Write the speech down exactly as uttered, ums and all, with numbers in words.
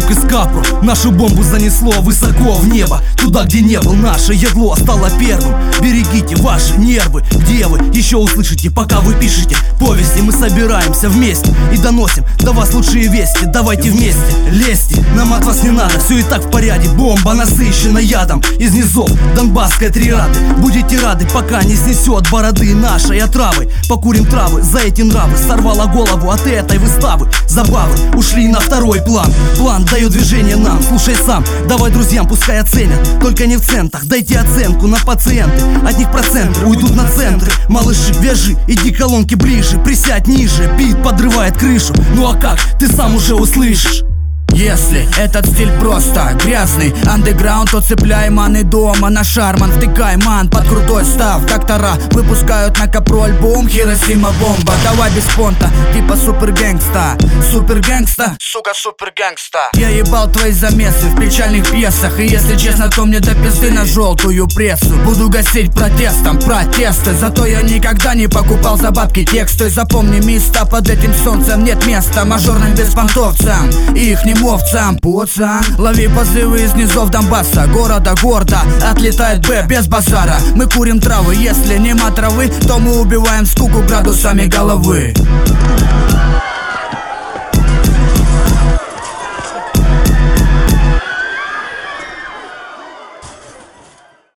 из Капру. Нашу бомбу занесло высоко в небо, туда, где не был. Наше ядло стало первым. Берегите ваши нервы. Где вы? Еще услышите, пока вы пишете повести. Мы собираемся вместе и доносим до вас лучшие вести. Давайте вместе, лезьте, нам от вас не надо. Все и так в порядке, бомба насыщена ядом. Из низов Донбасской триады. Будете рады, пока не снесет бороды нашей отравы. Покурим травы за эти нравы. Сорвала голову от этой выставы. Забавы ушли на второй план. План дает движение нам, слушай сам. Давай друзьям, пускай оценят, только не в центах. Дайте оценку на пациенты, от них проценты уйдут на центры. Малыши, вяжи, иди колонки ближе. Присядь ниже, бит подрывает крышу. Ну а как, ты сам уже услышишь. Если этот стиль просто грязный андеграунд, то цепляй маны дома на шарман. Втыкай ман под крутой став. Доктора выпускают на Капру альбом Хиросима бомба. Давай без понта, типа супер гэнгста. Супер гэнгста, сука, супер гэнгста. Я ебал твои замесы в печальных пьесах. И если честно, то мне до пизды на желтую прессу. Буду гасить протестом протесты. Зато я никогда не покупал за бабки тексты. Запомни места, под этим солнцем нет места мажорным беспонтовцам и их не овцам, пацан. Лови позывы из низов Донбасса, города гордо отлетает Б без базара. Мы курим травы, если нема травы, то мы убиваем скуку градусами головы.